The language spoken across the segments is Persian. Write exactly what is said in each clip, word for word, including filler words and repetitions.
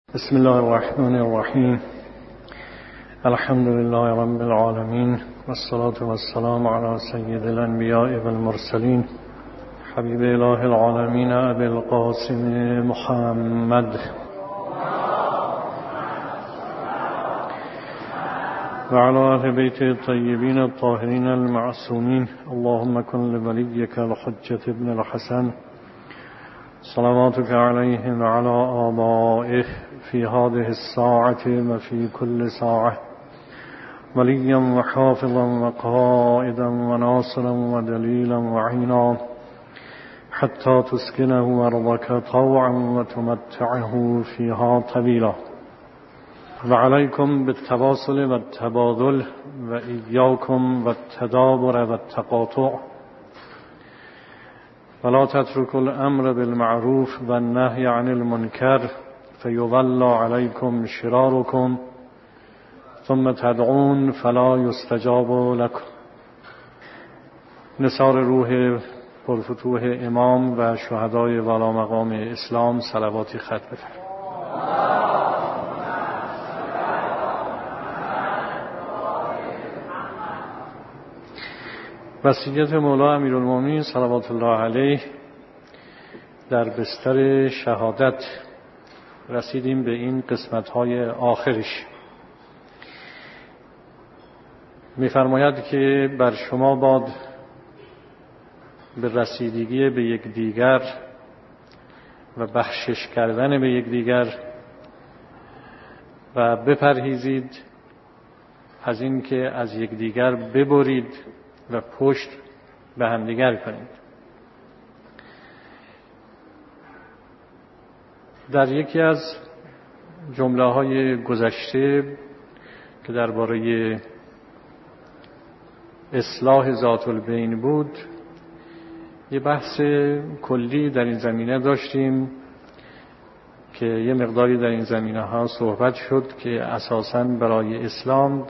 بسم الله الرحمن الرحیم. الحمد لله رب العالمین والصلاة والسلام على سید الانبیاء والمرسلین حبیب اله العالمین ابی القاسم محمد و علی اهل بیت الطیبین الطاهرین المعصومین. اللهم کن لولیک الحجة ابن الحسن صلواتك عليه وعلى آبائه في هذه الساعة وفي كل ساعة وليا وحافظا وقائدا وناصرا ودليلا وعينا حتى تسكنه أرضك طوعا وتمتعه فيها طويلا. وعليكم بالتواصل والتبادل وإياكم والتدابر والتقاطع ولا تتركوا الأمر بالمعروف والنهي عن المنكر فيولى عليكم شراركم ثم تدعون فلا يستجاب لكم. نثار روح پرفتوح امام و شهدای والا مقام اسلام صلواتی ختم بفرمایید. وصیت مولا امیرالمومنین صلوات الله علیه در بستر شهادت رسیدیم به این قسمت‌های آخرش. می‌فرماید که بر شما باد به رسیدگی به یک دیگر و بخشش کردن به یک دیگر و بپرهیزید از این که از یک دیگر ببرید و پشت به همدیگر کنید. در یکی از جمله های گذشته که درباره اصلاح ذات البین بود یه بحث کلی در این زمینه داشتیم که یه مقداری در این زمینه ها صحبت شد که اساساً برای اسلام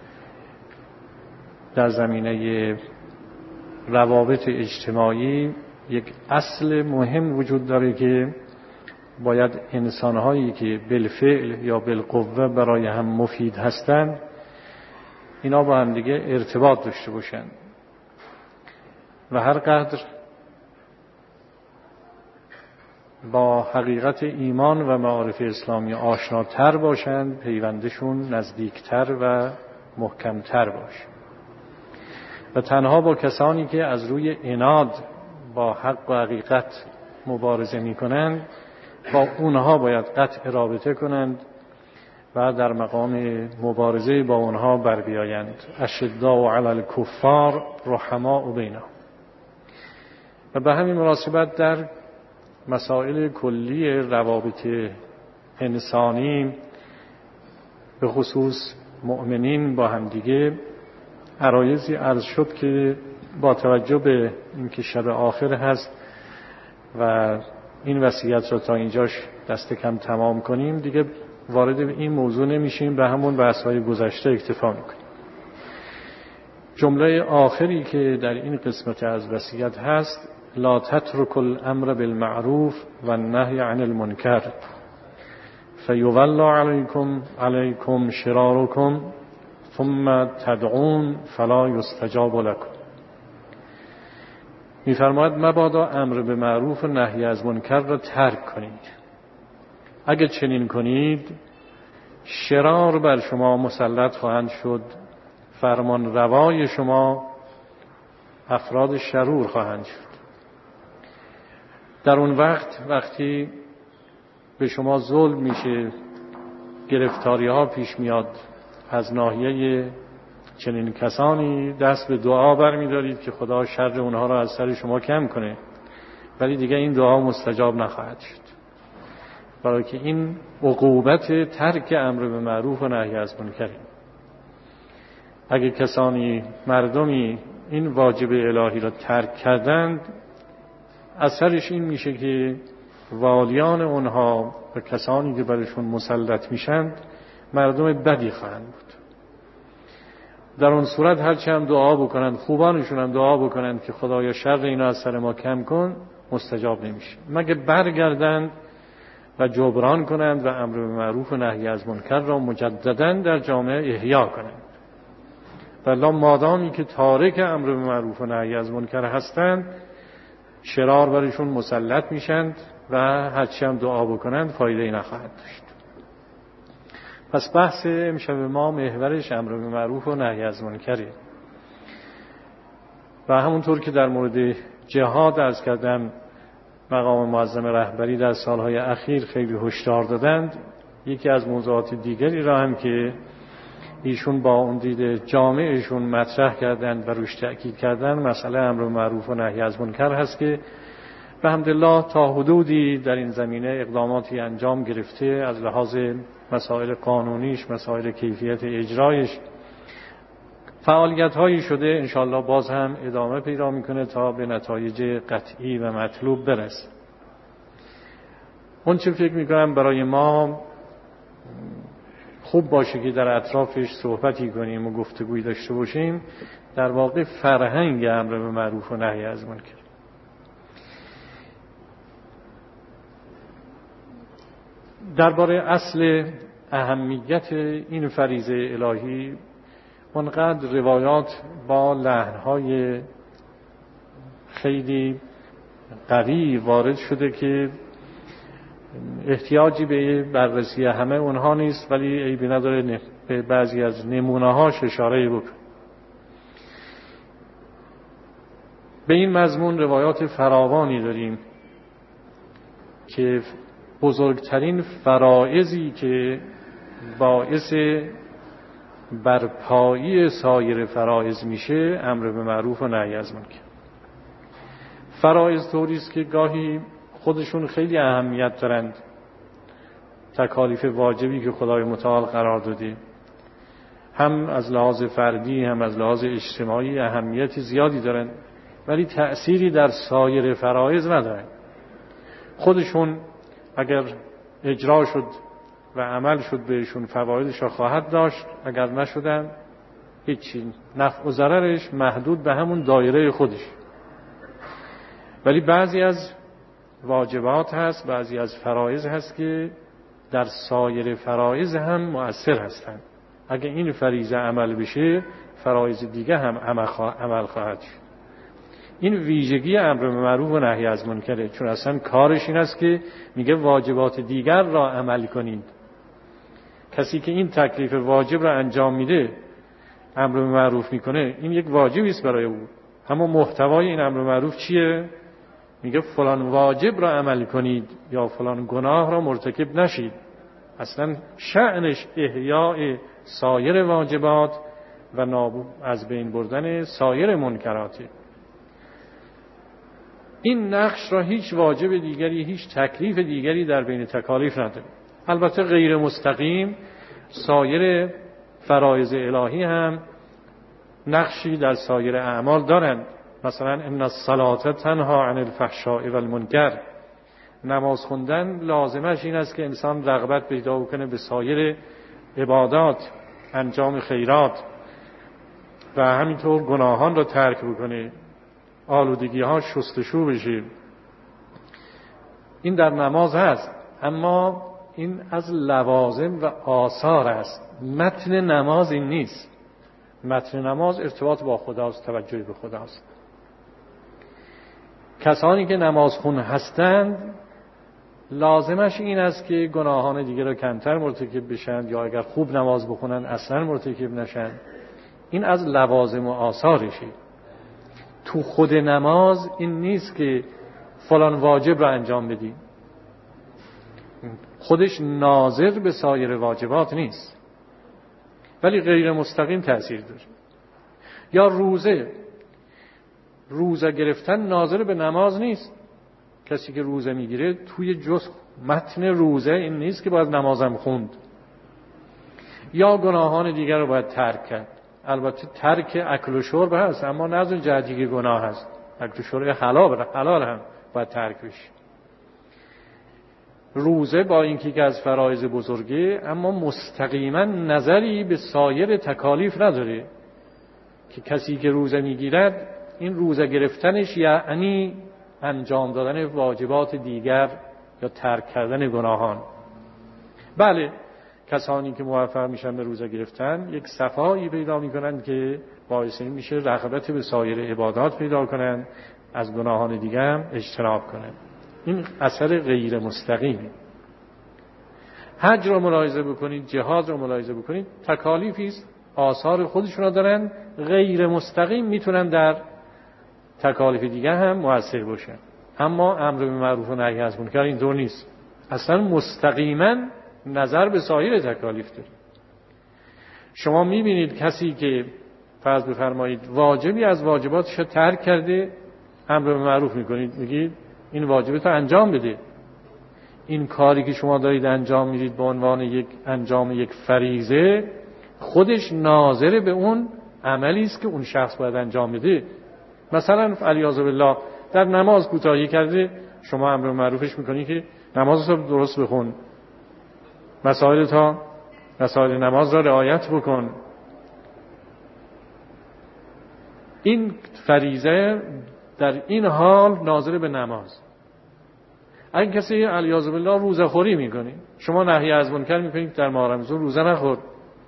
در زمینه روابط اجتماعی یک اصل مهم وجود داره که باید انسانهایی که بالفعل یا بالقوه برای هم مفید هستند اینا با هم دیگه ارتباط داشته باشند و هر قدر با حقیقت ایمان و معارف اسلامی آشناتر باشند پیوندشون نزدیکتر و محکمتر باشه و تنها با کسانی که از روی عناد با حق و حقیقت مبارزه می کنند با اونها باید قطع رابطه کنند و در مقام مبارزه با اونها بر بیایند. اشداء علی الکفار رحماء بینهم. و به همین مناسبت در مسائل کلی روابط انسانی به خصوص مؤمنین با همدیگه عرایضی عرض شد که با توجه به اینکه شب آخر هست و این وصیت رو تا اینجاش دست کم تمام کنیم دیگه وارد این موضوع نمیشیم، به همون بحث‌های گذشته اکتفا میکنیم. جمله آخری که در این قسمت از وصیت هست لا تترکوا الامر بالمعروف والنهی عن المنکر فیولى علیکم علیکم شرارکم ثم تدعون فلا یستجاب لكم. می‌فرماید مبادا امر به معروف و نهی از منکر را ترک کنید. اگر چنین کنید شرار بر شما مسلط خواهند شد، فرمان روای شما افراد شرور خواهند شد. در اون وقت وقتی به شما ظلم میشه، گرفتاری ها پیش میاد، از ناحیه چنین کسانی دست به دعا برمی‌دارید که خدا شر اونها را از سر شما کم کنه، ولی دیگه این دعا مستجاب نخواهد شد، برای که این عقوبت ترک امر به معروف و نهی از منکر. اگه کسانی مردمی این واجب الهی را ترک کردند اثرش این میشه که والیان اونها و کسانی که برشون مسلط میشند مردم بدی خواهند بود. در اون صورت هرچی هم دعا بکنند، خوبانشون هم دعا بکنند که خدایا شر اینا از سر ما کم کن، مستجاب نمیشه، مگه برگردند و جبران کنند و امر به معروف و نهی از منکر را مجدداً در جامعه احیا کنند. والله مادامی که تارک امر به معروف و نهی از منکر هستند، شرار برشون مسلط میشند و هرچی هم دعا بکنند فایده‌ای نخواهد داشت. پس بحث امشب ما محورش امر به معروف و نهی از منکره و همونطور که در مورد جهاد عرض کردم مقام معظم رهبری در سالهای اخیر خیلی هشدار دادند. یکی از موضوعات دیگری را هم که ایشون با اون دید جامعشون مطرح کردند و روش تأکید کردند مسئله امر به معروف و نهی از منکر هست که به حمدالله تا حدودی در این زمینه اقداماتی انجام گرفته، از لحاظ مسائل قانونیش، مسائل کیفیت اجرایش فعالیت هایی شده. انشاءالله باز هم ادامه پیدا میکنه تا به نتایج قطعی و مطلوب برسه. اون چه فکر میکنم برای ما خوب باشه که در اطرافش صحبتی کنیم و گفتگوی داشته باشیم، در واقع فرهنگ امر به معروف و نهی از منکر. درباره اصل اهمیت این فریضه الهی اونقدر روایات با لحنهای خیلی قوی وارد شده که احتیاجی به بررسی همه اونها نیست، ولی عیبی نداره به بعضی از نمونه‌هاش اشاره بکنم. به این مضمون روایات فراوانی داریم که بزرگترین فرائضی که باعث برپایی سایر فرائض میشه امر به معروف و نهی از منکر. فرائض طوری است که گاهی خودشون خیلی اهمیت دارند، تکالیف واجبی که خدای متعال قرار داده، هم از لحاظ فردی هم از لحاظ اجتماعی اهمیت زیادی دارند، ولی تأثیری در سایر فرائض ندارند. خودشون اگر اجرا شد و عمل شد بهشون فوایدش را خواهد داشت، اگر نشدن هیچی، نفع و ضررش محدود به همون دایره خودش. ولی بعضی از واجبات هست، بعضی از فرایض هست که در سایر فرایض هم مؤثر هستند. اگر این فریضه عمل بشه فرایض دیگه هم عمل خواهد شد. این ویژگی امر به معروف و نهی از منکره، چون اصلا کارش این است که میگه واجبات دیگر را عمل کنید. کسی که این تکلیف واجب را انجام میده، امر به معروف میکنه، این یک واجبی است برای او. اما محتوای این امر به معروف چیه؟ میگه فلان واجب را عمل کنید یا فلان گناه را مرتکب نشید. اصلا شأنش احیاء سایر واجبات و نابود از بین بردن سایر منکراته. این نقش را هیچ واجب دیگری، هیچ تکلیف دیگری در بین تکالیف نداره. البته غیر مستقیم سایر فرایض الهی هم نقشی در سایر اعمال دارند. مثلا ان الصلاة تنها عن الفحشاء والمنکر، نماز خوندن لازمش این است که انسان رغبت پیدا کنه به سایر عبادات، انجام خیرات و همینطور گناهان را ترک بکنه، آلودگی ها شستشو بشه. این در نماز هست، اما این از لوازم و آثار است. متن نماز این نیست. متن نماز ارتباط با خداست، توجه به خداست. کسانی که نمازخوان هستند لازمش این است که گناهان دیگه را کمتر مرتکب بشن، یا اگر خوب نماز بخونن اصلا مرتکب نشن. این از لوازم و آثارشه. تو خود نماز این نیست که فلان واجب را انجام بدی، خودش ناظر به سایر واجبات نیست، ولی غیر مستقیم تأثیر داره. یا روزه، روزه گرفتن ناظر به نماز نیست. کسی که روزه میگیره توی جز متن روزه این نیست که باید نمازم خوند. یا گناهان دیگر رو باید ترک کرد. البته ترک اکل و شرب هست، اما نه از اون جهتی که گناه هست. اکل و شرب حلال حلال هم باید ترک بشه. روزه با اینکه که از فرایض بزرگه، اما مستقیما نظری به سایر تکالیف نداره. که کسی که روزه میگیرد این روزه گرفتنش یعنی انجام دادن واجبات دیگر یا ترک کردن گناهان. بله، کسانی که موفق میشن به روزه گرفتن یک صفایی پیدا میکنن که باعث این میشه رغبت به سایر عبادات پیدا کنن، از گناهان دیگه هم اجتناب کنن. این اثر غیر مستقیمه. حج رو ملاحظه بکنید، جهاد رو ملاحظه بکنید، تکالیفی است آثار خودشون رو دارن، غیر مستقیم میتونن در تکالیف دیگه هم مؤثر باشن. اما امر به معروف و نهی از منکر اینطور نیست، اصلا مستقیما نظر به سایر تکالیف داره. شما میبینید کسی که فرض بفرمایید واجبی از واجباتش ترک کرده، امر به معروف میکنید، میگید این واجبت رو انجام بده. این کاری که شما دارید انجام میدید به عنوان یک انجام یک فریضه، خودش ناظر به اون عملی است که اون شخص باید انجام بده. مثلا علیاذ بالله در نماز کوتاهی کرده، شما امر به معروفش میکنی که نماز رو درست بخون، مسائل تا مسائل نماز را رعایت بکن. این فریضه در این حال ناظر به نماز. اگه کسی علیاذ بالله روزه خوری میکنه، شما نهی از منکر میکنید در ماه رمضان روزه نخور،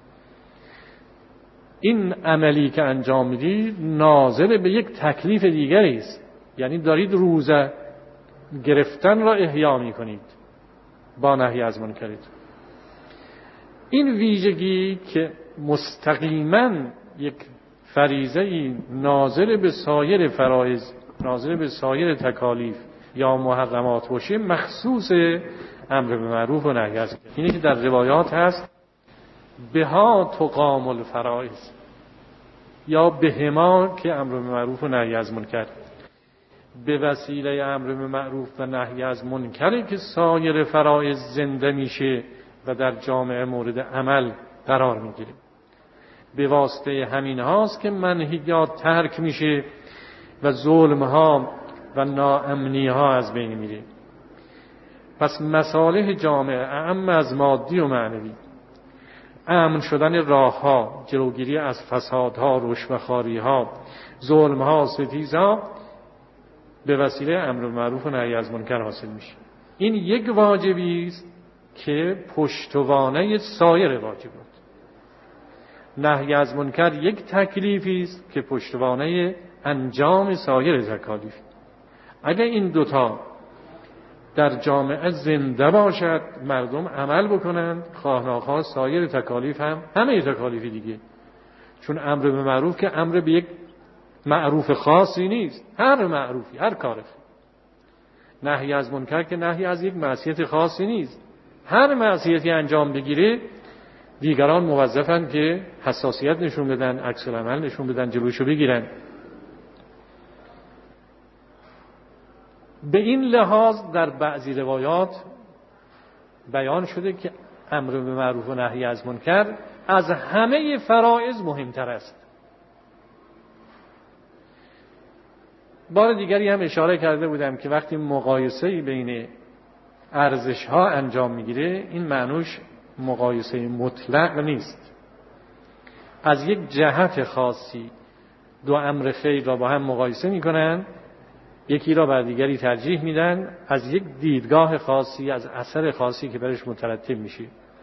این عملی که انجام میدید ناظر به یک تکلیف دیگری است، یعنی دارید روزه گرفتن را احیا میکنید با نهی از منکرید. این ویژگی که مستقیما یک فریضه ناظر به سایر فرایض، ناظر به سایر تکالیف یا محرمات باشه، مخصوص امر به معروف و نهی از منکر. اینه که در روایات هست بها تقام الفرائض، یا بهما که امر به معروف و نهی از منکر. به وسیله امر به معروف و نهی از منکر که سایر فرائض زنده میشه و در جامعه مورد عمل قرار میگیره. به واسطه همین هاست که منهیات ترک میشه و ظلم ها و ناامنی ها از بین میره. پس مصالح جامعه اعم از مادی و معنوی، امن شدن راه ها، جلوگیری از فسادها، رشوه‌خواری ها، ظلم ها، ستیز ها، به وسیله امر معروف و نهی از منکر حاصل میشه. این یک واجبی است که پشتوانه سایر واجبات. نهی از منکر یک تکلیفی است که پشتوانه انجام سایر تکالیف. اگر این دوتا در جامعه زنده باشد، مردم عمل بکنند، خواه ناخواه سایر تکالیف هم همه تکالیف دیگه، چون امر به معروف که امر به یک معروف خاصی نیست، هر معروفی، هر کاری. نهی از منکر که نهی از یک معصیت خاصی نیست، هر معصیتی انجام بگیره دیگران موظفن که حساسیت نشون بدن، عکس العمل نشون بدن، جلوشو بگیرن. به این لحاظ در بعضی روایات بیان شده که امر به معروف و نهی از منکر از همه فرائض مهمتر است. بار دیگری هم اشاره کرده بودم که وقتی مقایسه‌ای بین ارزش‌ها انجام میگیره، این معنوش مقایسه مطلق نیست. از یک جهت خاصی دو امر خیر را با هم مقایسه میکنن، یکی را بر دیگری ترجیح میدن از یک دیدگاه خاصی، از اثر خاصی که برش مترتب میشه.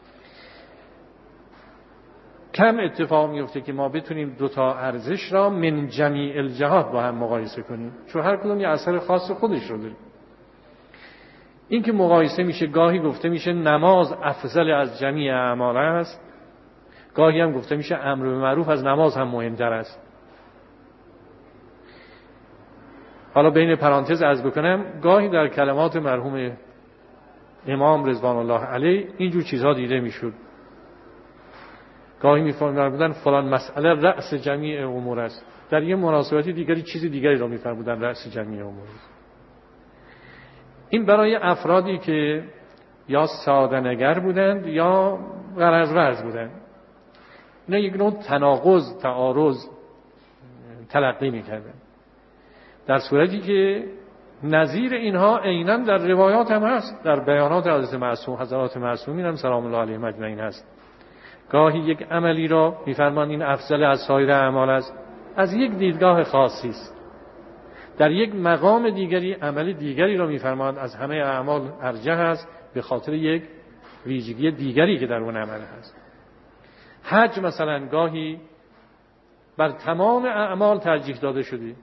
کم اتفاق میفته که ما بتونیم دو تا ارزش را من جمیع الجهات با هم مقایسه کنیم، چون هر کدوم یه اثر خاص خودش رو داره. این که مقایسه میشه، گاهی گفته میشه نماز افضل از جمیع اعمال است، گاهی هم گفته میشه امر به معروف از نماز هم مهمتر است. حالا بین پرانتز عرض بکنم، گاهی در کلمات مرحوم امام رضوان الله علیه اینجور چیزها دیده میشد. گاهی میفرمودن فلان مسئله رأس جمیع امور است، در یه مناسبتی دیگری چیز دیگری را میفرمودن رأس جمیع امور است. این برای افرادی که یا ساده نگر بودند یا غرض ورز بودند، اینا یک نوع تناقض، تعارض تلقی میکردن، در صورتی که نظیر اینها عیناً در روایات هم هست، در بیانات حضرت معصوم، حضرات معصومین هم سلام الله علیهم اجمعین هست. گاهی یک عملی را میفرمان این افضل از سایر اعمال است، از یک دیدگاه خاصی است. در یک مقام دیگری عمل دیگری را می‌فرماید از همه اعمال ارجح است به خاطر یک ویژگی دیگری که در اون عمل هست. حج مثلا گاهی بر تمام اعمال ترجیح داده شده.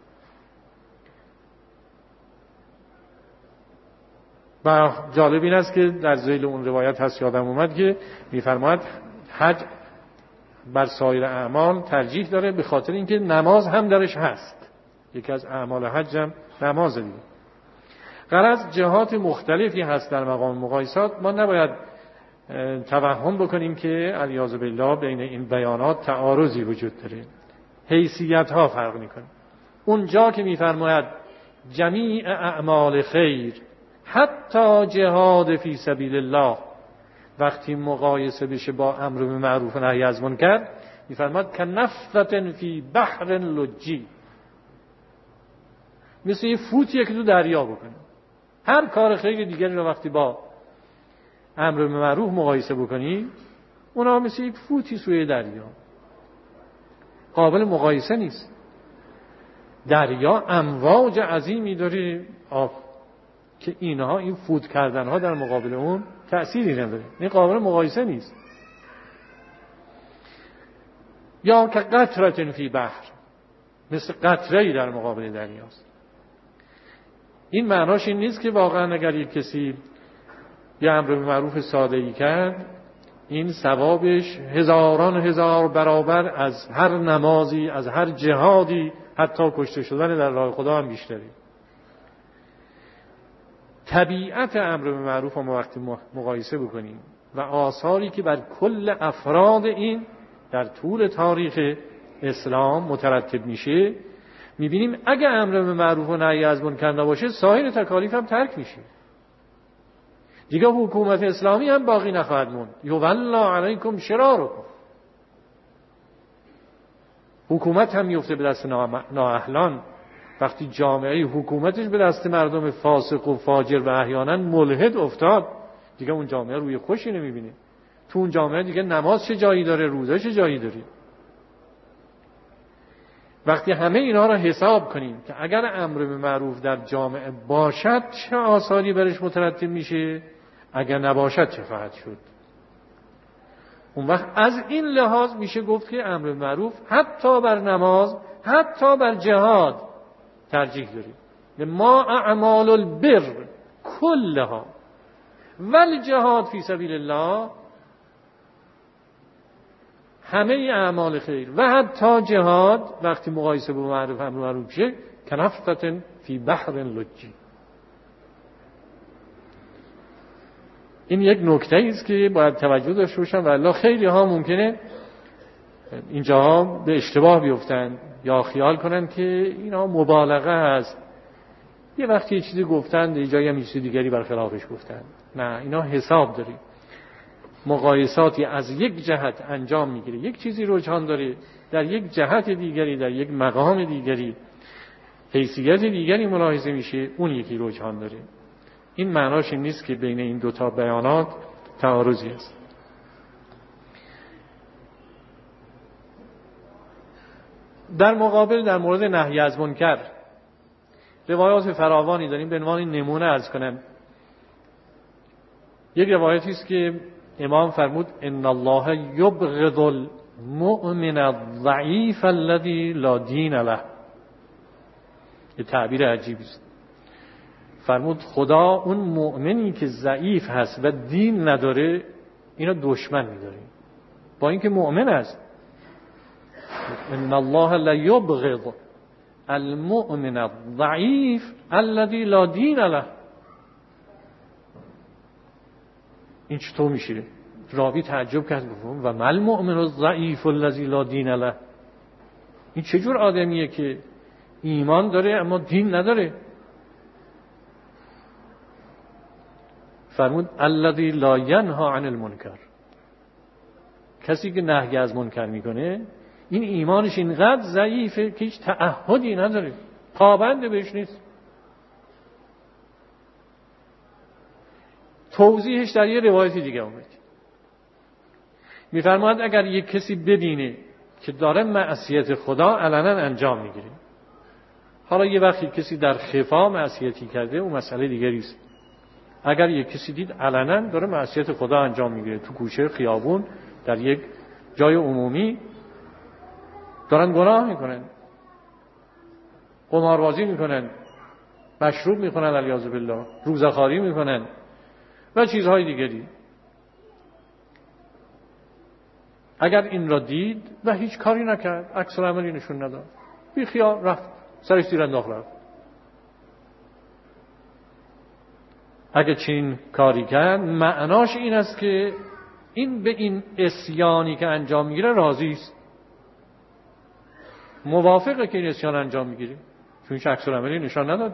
و جالب این است که در ذیل اون روایت هست یادم اومد که می‌فرماید حج بر سایر اعمال ترجیح داره به خاطر اینکه نماز هم درش هست. یکی از اعمال حج هم نماز دیگه. غرض جهات مختلفی هست در مقام مقایسات. ما نباید توهم بکنیم که علیاذ بالله بین این بیانات تعارضی وجود داره. حیثیت ها فرق میکنه. اونجا که میفرماید جمیع اعمال خیر حتی جهاد فی سبیل الله وقتی مقایسه بشه با امر به معروف و نهی از منکر میفرماید کنفة فی بحر لجی، مثل یه فوتیه که تو دریا بکنه. هر کار خیر دیگری رو وقتی با امر به معروف مقایسه بکنی اونا مثل یک فوتی سوی دریا، قابل مقایسه نیست. دریا امواج عظیمی داره آب که اینها این فوت کردنها در مقابل اون تأثیری نداره، این قابل مقایسه نیست. یا که قطرة فی بحر، مثل قطره‌ای در مقابل دریاست. این معناش این نیست که واقعا اگر یک کسی یه امر به معروف ساده‌ای کرد این ثوابش هزاران هزار برابر از هر نمازی، از هر جهادی، حتی کشته شدن در راه خدا هم بیشتری. طبیعت امر به معروف رو وقتی مقایسه بکنیم و آثاری که بر کل افراد این در طول تاریخ اسلام مترتب میشه میبینیم اگه امر به معروف و نهی از منکر نباشه سایر تکالیف هم ترک میشه. دیگه حکومت اسلامی هم باقی نخواهد موند. یولا علیکم شرارکم، حکومت هم میفته به دست نااهلان. وقتی جامعه حکومتش به دست مردم فاسق و فاجر و احیانا ملحد افتاد دیگه اون جامعه روی خوشی نمیبینه. تو اون جامعه دیگه نماز چه جایی داره، روزه چه جایی داره. وقتی همه اینا را حساب کنیم که اگر امر به معروف در جامعه باشد چه آثاری برش مترتب میشه، اگر نباشد چه خواهد شد، اون وقت از این لحاظ میشه گفت که امر به معروف حتی بر نماز، حتی بر جهاد ترجیح داریم. ما اعمال البر کلها والجهاد فی سبیل الله، همه اعمال خیر و حتی جهاد وقتی مقایسه با معروف امر معروف شه کنفة فی بحر لجی. این یک نکته است که باید توجه داشته باشن و الله خیلی ها ممکنه اینجاها به اشتباه بیفتن یا خیال کنن که اینا مبالغه است، یه وقتی یه چیزی گفتن یه جایی هم یه چیز دیگری برخلافش گفتن. نه، اینا حساب داره. مقایساتی از یک جهت انجام میگیره، یک چیزی رجحان داره در یک جهت دیگری، در یک مقام دیگری، حیثیت دیگری ملاحظه میشه، اون یکی رجحان داره. این معناش این نیست که بین این دوتا بیانات تعارضی است. در مقابل در مورد نهی از منکر روایات فراوانی داریم. به عنوان نمونه عرض کنم یک روایتی است که امام فرمود ان الله یبغض المؤمن الضعیف الذی لا دین له. یه تعبیر عجیبی است. فرمود خدا اون مؤمنی که ضعیف هست و دین نداره اینو دشمن می‌داره، با اینکه مؤمن است. ان الله لا یبغض المؤمن الضعیف الذی لا دین له. این چطور میشه؟ راوی تعجب کرد و ما المؤمن الضعیف الذی لا دین له، این چجور آدمیه که ایمان داره اما دین نداره؟ فرمود الذی لا ینهی عن المنکر، کسی که نهی از منکر میکنه این ایمانش اینقدر ضعیفه که هیچ تعهدی نداره، پابند بهش نیست. توضیحش در یه روایتی دیگه اومد. میفرماید اگر یک کسی ببینه که داره معصیت خدا علنا انجام میگیره، حالا یه وقتی کسی در خفا معصیتی کرده اون مسئله دیگری است. اگر یک کسی دید علنا داره معصیت خدا انجام میگیره، تو کوچه خیابون در یک جای عمومی دارن گناه میکنن، قماربازی میکنن، مشروب میکنن علیاذ بالله، روزخواری میکنن و چیزهای دیگری، اگر این را دید و هیچ کاری نکرد، عکس العملی نشون نداد، بی خیال رفت، سرش زیر انداخت رفت، اگر چین کاری کرد معناش این است که این به این عصیانی که انجام میگیره راضی است، موافقه که این عصیان انجام میگیره، چون هیچ عکس العملی نشان نداد.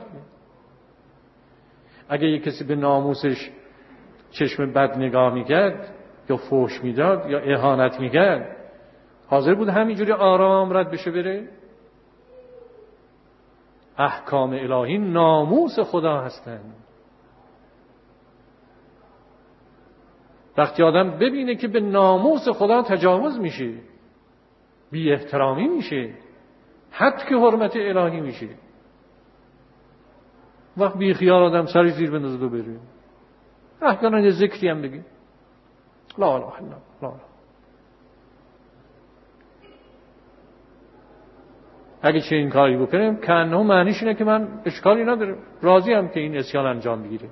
اگه یک کسی به ناموسش چشم بد نگاه میکرد یا فحش میداد یا اهانت میکرد، حاضر بود همینجوری آرام رد بشه بره؟ احکام الهی ناموس خدا هستند. وقتی آدم ببینه که به ناموس خدا تجاوز میشه، بی احترامی میشه، حتی که حرمت الهی میشه، وقت بی خیال آدم سری زیر بندازه و بره، احیانا یه ذکری هم بگی لا اله الا الله لا لا. اگه چه این کاری بکنیم که انه معنیش اینه که من اشکالی نداره، راضی هم که این عصیان انجام بگیره.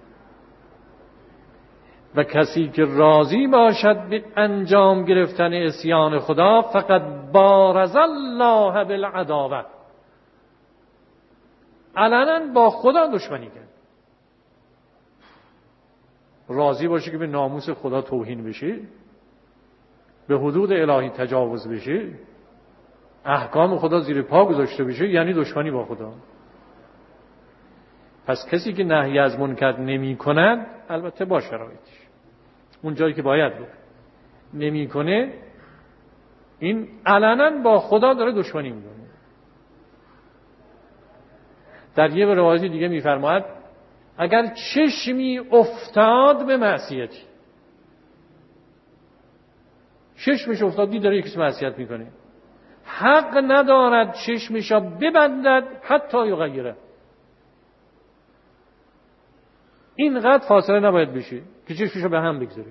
و کسی که راضی باشد به انجام گرفتن عصیان خدا فقط بارز الله بالعداوه، علنا با خدا دشمنی کرد. راضی باشه که به ناموس خدا توهین بشه، به حدود الهی تجاوز بشه، احکام خدا زیر پا گذاشته بشه، یعنی دشمنی با خدا. پس کسی که نهی از منکر نمی کند، البته با شرایطش، اون جایی که باید بود نمی کنه، این علنا با خدا داره دشمنی میکنه. در یه روایت دیگه میفرماید اگر چشمی افتاد به معصیتی، چشمش افتاد دید داره یکیش معصیت میکنه، حق ندارد چشمشا ببندد حتی یغیره. اینقدر فاصله نباید بشه که چشمشا به هم بگذاره.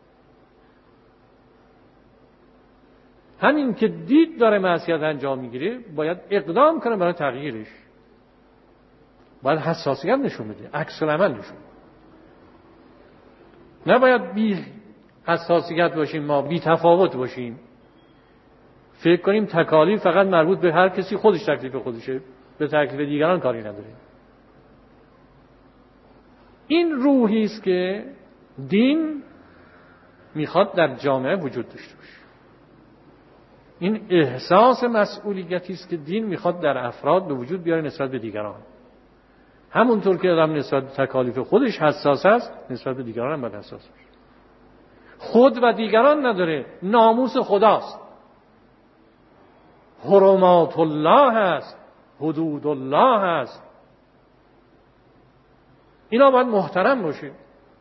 همین که دید داره معصیت انجام میگیره باید اقدام کنه برای تغییرش، باید حساسیت نشون بده، عکس العمل نشون. نباید بی حساسیت باشیم، ما بی تفاوت باشیم، فکر کنیم تکالیف فقط مربوط به هر کسی خودش تکلیف خودشه، به تکلیف دیگران کاری نداره. این روحی است که دین میخواد در جامعه وجود داشته باشه. این احساس مسئولیتی است که دین میخواد در افراد به وجود بیاره نسبت به دیگران. همونطور که آدم نسبت به تکالیف خودش حساس است، نسبت به دیگران هم باید حساس باشه. خود و دیگران نداره، ناموس خداست، حرمات الله هست، حدود الله هست، اینا باید محترم باشه.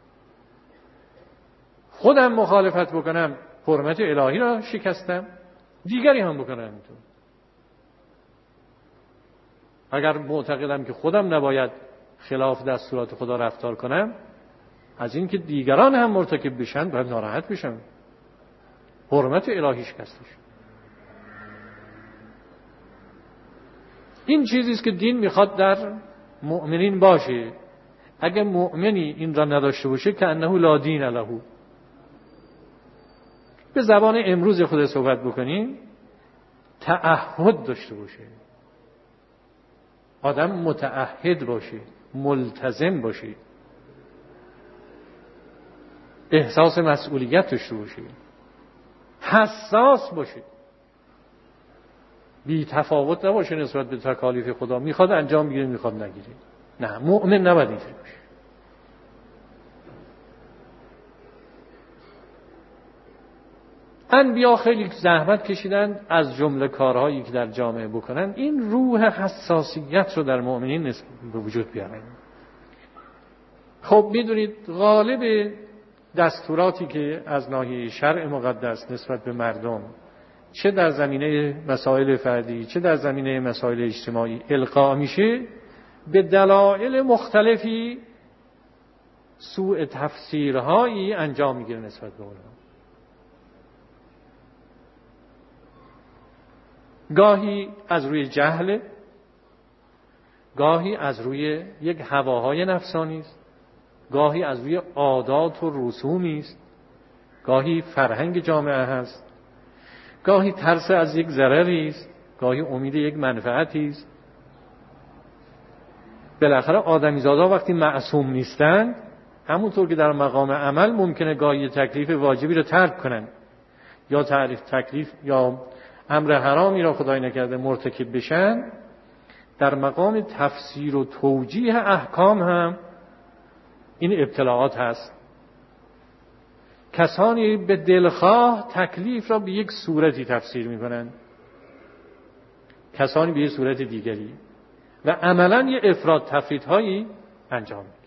خودم مخالفت بکنم حرمت الهی را شکستم، دیگری هم بکنم همینطور. اگر معتقدم که خودم نباید خلاف دستورات خدا رفتار کنم، از این که دیگران هم مرتکب بشن باید ناراحت بشم. حرمت الهی شکسته شد. این چیزی است که دین میخواد در مؤمنین باشه. اگر مؤمنی این را نداشته باشه که انه لا دین له، به زبان امروز خود صحبت بکنیم، تعهد داشته باشه، آدم متعهد باشه، ملتزم باشه، احساس مسئولیت داشته باشه، حساس باشه، بی تفاوت نباشه نسبت به تکالیف خدا، میخواد انجام بگیره میخواد نگیره. نه، مؤمن نباید اینجوری باشه. انبیا خیلی زحمت کشیدن از جمله کارهایی که در جامعه بکنن این روح حساسیت رو در مؤمنین به وجود بیارن. خب میدونید غالب دستوراتی که از ناحیه شرع مقدس نسبت به مردم چه در زمینه مسائل فردی چه در زمینه مسائل اجتماعی القا میشه، به دلایل مختلفی سوء تفسیرهایی انجام میگیره نسبت به اونها. گاهی از روی جهل، گاهی از روی یک هواهای نفسانی است، گاهی از روی عادات و رسومی است، گاهی فرهنگ جامعه هست، گاهی ترس از یک ضرری است، گاهی امید یک منفعتی است. بالاخره آدمیزادها وقتی معصوم نیستند، همونطور که در مقام عمل ممکنه گاهی تکلیف واجبی رو ترک کنن یا تعریف تکلیف یا امر حرامی را خدای نکرده مرتکب بشن، در مقام تفسیر و توجیه احکام هم این ابتلاعات هست. کسانی به دلخواه تکلیف را به یک صورتی تفسیر میکنن، کسانی به یک صورت دیگری، و عملا یه افراد تفرید هایی انجام میگیرن.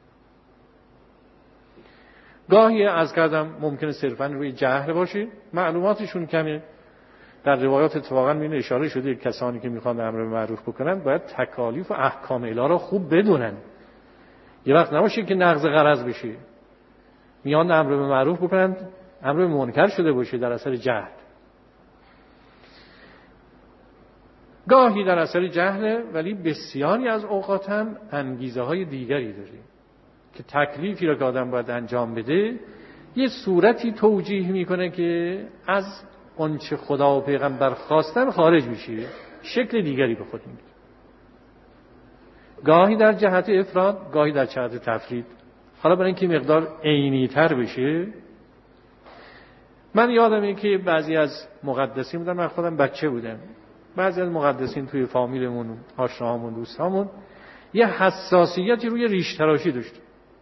گاهی از کردم ممکنه صرفا روی جهل باشه، معلوماتشون کمه. در روایات اتفاقا این اشاره شده کسانی که میخوان امر به معروف بکنن باید تکالیف و احکام الهی را خوب بدونن. یه وقت نباشه که نقض غرض بشه، میان امر به معروف بکنن امر به منکر شده باشه در اثر جهل. گاهی در اثر جهل، ولی بسیاری از اوقات هم انگیزه های دیگری داره که تکلیفی را که آدم باید انجام بده یه صورتی توجیه میکنه که از آنچه خدا و پیغمبر خواستن خارج میشه، شکل دیگری به خود میگیره. گاهی در جهت افراد، گاهی در جهت تفرید. حالا برای اینکه مقدار عینی تر بشه، من یادمه که بعضی از مقدسین بودن، من خودم بچه بودم، بعضی از مقدسین توی فامیلمون، آشناهامون، دوستامون یه حساسیتی روی ریش تراشی داشت.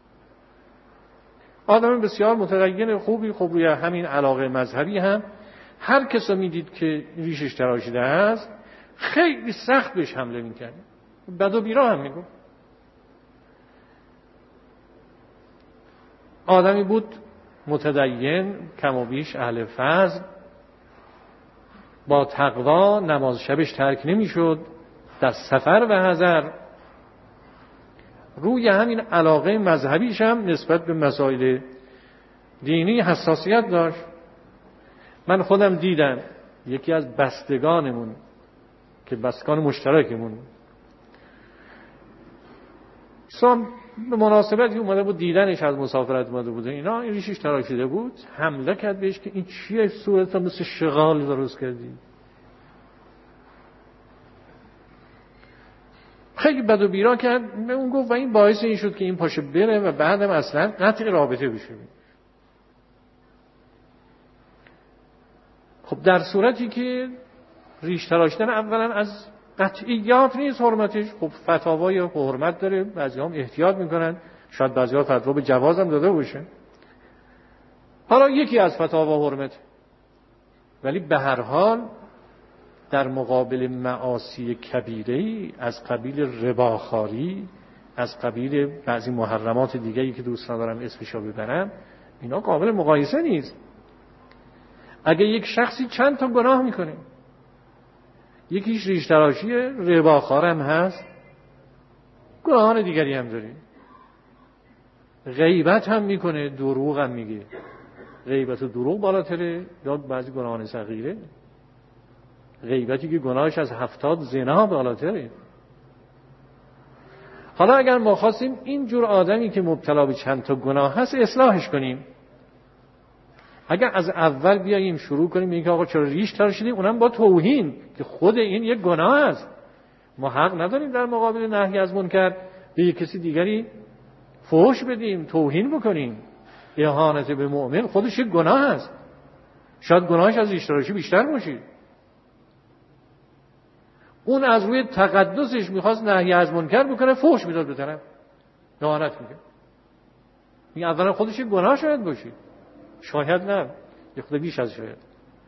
آدم بسیار متدین خوبی، خب روی همین علاقه مذهبی هم هر کس رو میدید که ریشش تراشیده است خیلی سخت بهش حمله میکرد، بد و بیرا هم میگفت. آدمی بود متدین، کم و بیش اهل فضل، با تقوا نماز شبش ترک نمیشد، در سفر و حضر. روی همین علاقه مذهبیش هم نسبت به مسائل دینی حساسیت داشت. من خودم دیدم یکی از بستگانمون که بستگان مشترکمون سام به مناسبتی اومده بود، دیدنش از مسافرت اومده بود، اینا این ریشش تراشیده بود، حمله کرد بهش که این چیه صورتت مثل شغال درست کردی. خیلی بد و بیرا کرد. به اون گفت و این باعث این شد که این پاشه بره و بعدم اصلا قطع رابطه بشه. خب در صورتی که ریش تراشیدن اولا از قطعیات نیست حرمتش، خب فتاوای حرمت داره، بعضی هم احتیاط میکنن، شاید بعضی ها فتوا به جواز هم داده باشه. حالا یکی از فتاوا حرمت، ولی به هر حال در مقابل معاصی کبیره‌ای از قبیل رباخواری، از قبیل بعضی محرمات دیگری که دوست ندارم اسمشو ببرم، اینا قابل مقایسه نیست. اگه یک شخصی چند تا گناه میکنه، یکیش ریش تراشی رباخوار هم هست، گناهان دیگری هم داره، غیبت هم میکنه، دروغ هم میگه. غیبت و دروغ بالاتره یا بعضی گناهان صغیره؟ غیبتی که گناهش از هفتاد زنا بالاتره. حالا اگر ما خواستیم اینجور آدمی که مبتلا به چند تا گناه هست اصلاحش کنیم، اگر از اول بیاییم شروع کنیم اینکه آقا چرا ریش تراشیدی، اونم با توهین که خود این یک گناه است، ما حق نداریم در مقابل نهی از منکر به یک کسی دیگری فحش بدیم، توهین بکنیم. اهانت به مؤمن خودش یک گناه است، شاید گناهش از ریش تراشی بیشتر باشه. اون از روی تقدسش میخواست نهی از منکر بکنه، فحش میداد به طرف، اهانت میگه. این اولا خودش یک گناه شاید باشه، شاید نه، یه خود بیش از شاید.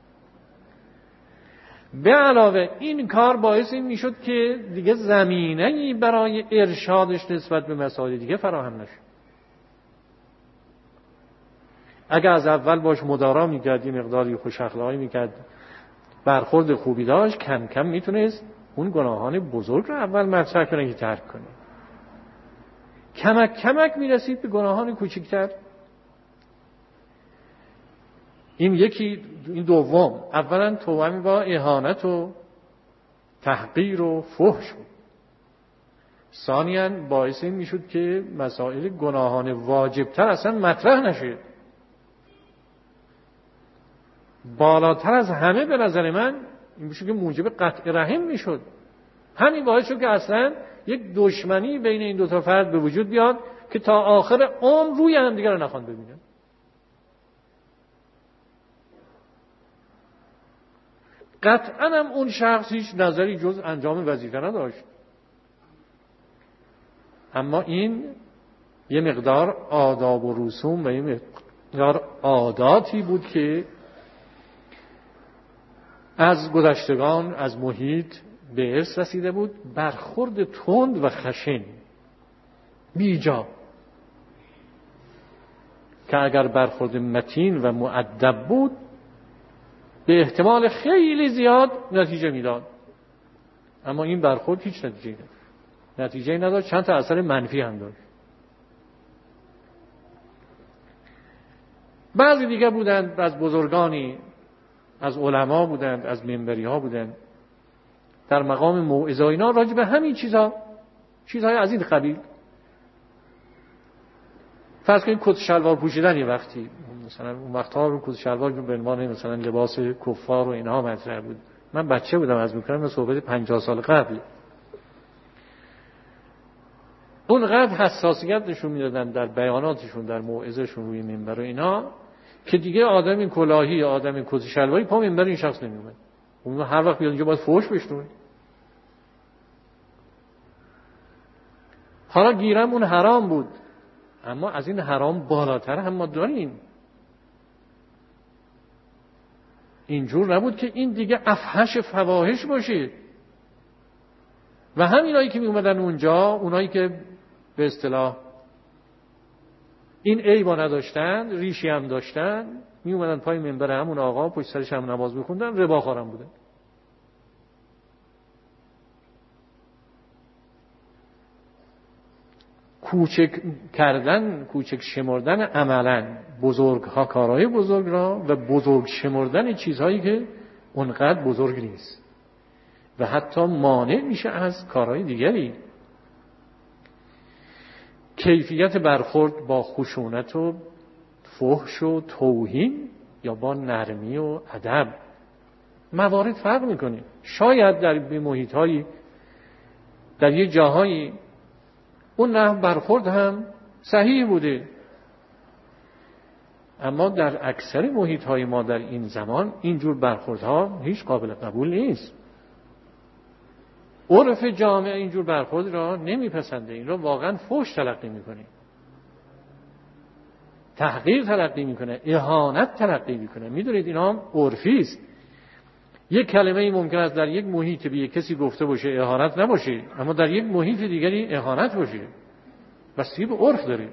به علاوه این کار باعث این میشد که دیگه زمینه‌ای برای ارشادش نسبت به مسائل دیگه فراهم نشه. اگر از اول باش مدارا میکرد، یه مقداری خوش اخلاقی میکرد، برخورد خوبی داشت، کم کم میتونست اون گناهان بزرگ رو اول مطرح کنه که ترک کنه. کمک کمک میرسید به گناهان کوچکتر. این یکی. این دوم، اولا توأمی با اهانت و تحقیر و فحش بود. ثانیاً باعث این میشد که مسائل گناهان واجبتر اصلا مطرح نشد. بالاتر از همه به نظر من این میشه که موجب قطع رحم میشد. همین باعث شد که اصلا یک دشمنی بین این دو تا فرد به وجود بیاد که تا آخر عمر روی هم دیگر رو نخوان ببینن. قطعا هم اون شخص هیچ نظری جز انجام وظیفه نداشت، اما این یه مقدار آداب و رسوم و یه مقدار عاداتی بود که از گذشتگان، از محیط به ارث رسیده بود. برخورد تند و خشن بیجا که اگر برخورد متین و مؤدب بود به احتمال خیلی زیاد نتیجه میداد، اما این برخورد هیچ نتیجه نداشت. نتیجه نداشت، چند تا اثر منفی هم داشت. بعضی دیگه بودند از بزرگانی، از علما بودند، از منبری ها بودند، در مقام موعظه اینا راجع به همین چیزها، چیزهای از این قبیل. فرض کنید کت شلوار پوشیدن یه وقتی، مثلا اون وقتها رو کت شلوار به عنوان مثلا لباس کفار و اینها مطرح بود. من بچه بودم از میکنم، صحبت پنجاه سال قبل. اونقدر حساسیت نشون میدادن در بیاناتشون، در موعظهشون روی منبر و اینا، که دیگه آدم کلاهی، آدم کت شلواری پا منبر این شخص نمیومد. اون هر وقت بیاد اینجا باید فحش بشنوه. حالا گیرم اون حرام بود، اما از این حرام بالاتر هم ما داریم. اینجور نبود که این دیگه افحش فواحش باشه. و همینایی که می اومدن اونجا، اونایی که به اصطلاح این عیبا نداشتن، ریشی هم داشتن، می اومدن پای منبر همون آقا، پشت سرش هم نماز میخوندن، رباخوارم بودن. کوچک کردن، کوچک شمردن عملاً بزرگ ها، کارهای بزرگ را، و بزرگ شمردن چیزهایی که اونقدر بزرگ نیست و حتی مانع میشه از کارهای دیگری. کیفیت برخورد با خشونت و فحش و توهین یا با نرمی و ادب موارد فرق میکنه. شاید در محیط هایی، در یه جاهایی اون نحو برخورد هم صحیح بوده، اما در اکثر محیط های ما در این زمان اینجور برخوردها هیچ قابل قبول نیست. عرف جامعه اینجور برخورد را نمیپسنده، این را واقعا فحش تلقی میکنه، تحقیر تلقی میکنه، اهانت تلقی میکنه. میدونید اینا هم عرفی است. یک کلمه ای ممکن است در یک محیط به یک کسی گفته باشه اهانت نباشه، اما در یک محیط دیگری اهانت باشه. بستگی به عرف داره.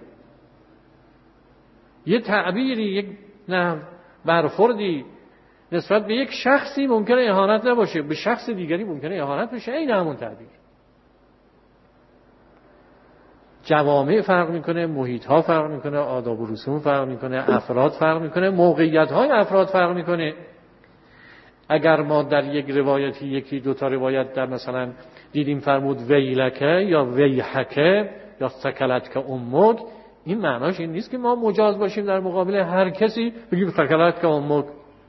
یه تعبیری، یک نه برخوردی نسبت به یک شخصی ممکنه اهانت نباشه، به شخص دیگری ممکنه اهانت بشه. این همون تعبیر. جوامع فرق میکنه، محیط ها فرق میکنه، آداب و رسوم فرق میکنه، افراد فرق میکنه، موقعیت های افراد فرق میکنه. اگر ما در یک روایتی، یکی دو تا روایت در مثلا دیدیم فرمود ویلکه یا ویحکه یا سکلت که امک، این معناش این نیست که ما مجاز باشیم در مقابل هر کسی بگیم سکلت که امک.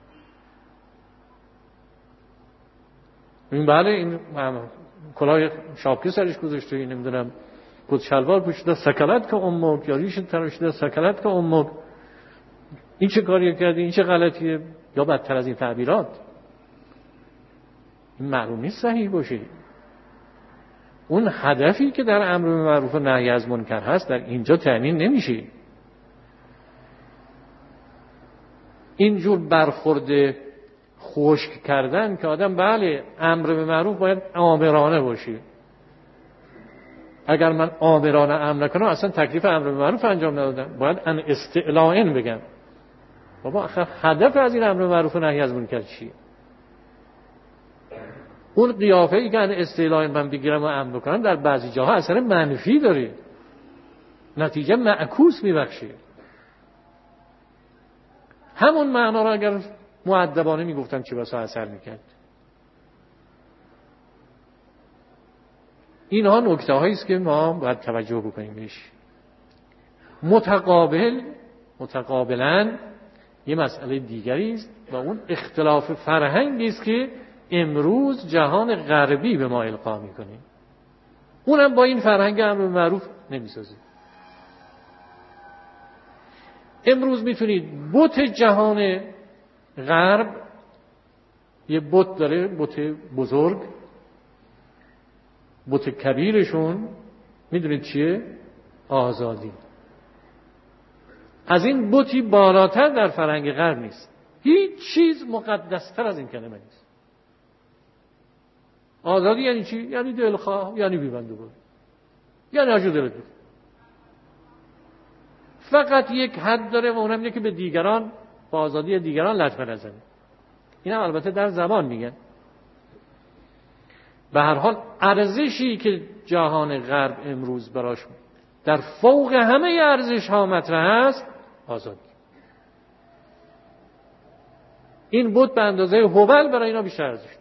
این بله، این کلاه شاپکی سرش گذاشته، این نمیدونم کت شلوار پوشیده، سکلت که امک، یا ریش تراشیده، سکلت که امک. این چه کاری کردی؟ این چه غلطیه؟ یا بدتر از این تعبیرات. این معلوم نیست صحیح باشه. اون هدفی که در امر معروف و نهی از منکر هست در اینجا تأمین نمیشه. اینجور برخورد خشک کردن که آدم بله امر به معروف باید آمرانه باشه، اگر من آمرانه امر نکنم اصلا تکلیف امر به معروف انجام ندادم، باید ان استعلاء بگم. بابا آخر هدف از این امر به معروف و نهی از منکر چیه؟ اون قیافه ای که استعلای من بگیرم و امن بکنم در بعضی جاها اثر منفی داره، نتیجه معکوس میبخشه. همون معنا را اگر مؤدبانه میگفتم چه بسا اثر میکرد. اینها نکته هایی است که ما باید توجه بکنیم بهش. متقابل متقابلا یه مسئله دیگری است و اون اختلاف فرهنگی است که امروز جهان غربی به ما القا میکنه. اونم با این فرهنگ امر معروف نمیسازه. امروز میتونید بت جهان غرب، یه بت داره، بت بزرگ، بت کبیرشون میدونید چیه؟ آزادی. از این بتی بالاتر در فرهنگ غرب نیست. هیچ چیز مقدستر از این کلمه نیست. آزادی یعنی چی؟ یعنی دلخواه، یعنی بیبند و بود، یعنی آجو دلت بود. فقط یک حد داره و اونم اینه که به دیگران، با آزادی دیگران لطمه نزنه. این هم البته در زبان میگن. به هر حال ارزشی که جهان غرب امروز براش در فوق همه ارزش ها مطرح است، آزادی. این بود به اندازه هبل برای اینا بیشتر ارزش.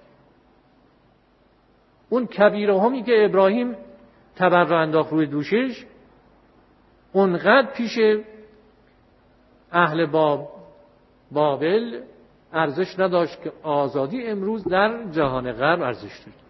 اون کبیره همی که ابراهیم تبر را انداخت روی دوشش، اونقدر پیش اهل باب بابل ارزش نداشت که آزادی امروز در جهان غرب ارزش داره.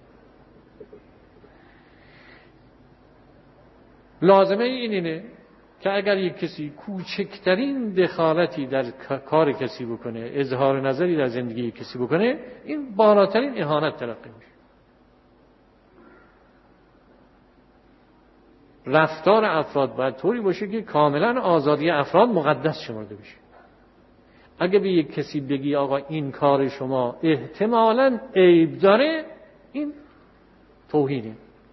لازمه این اینه که اگر یک کسی کوچکترین دخالتی در کار کسی بکنه، اظهار نظری در زندگی کسی بکنه، این بالاترین اهانت تلقی میشه. رفتار افراد باید طوری باشه که کاملا آزادی افراد مقدس شمرده بشه. اگه به یک کسی بگی آقا این کار شما احتمالاً عیب داره، این توهینه.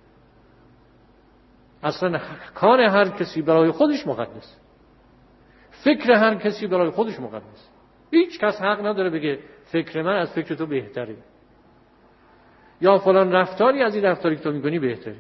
اصلا کار هر کسی برای خودش مقدس، فکر هر کسی برای خودش مقدس. هیچ کس حق نداره بگه فکر من از فکر تو بهتره، یا فلان رفتاری از این رفتاری که تو میکنی بهتره.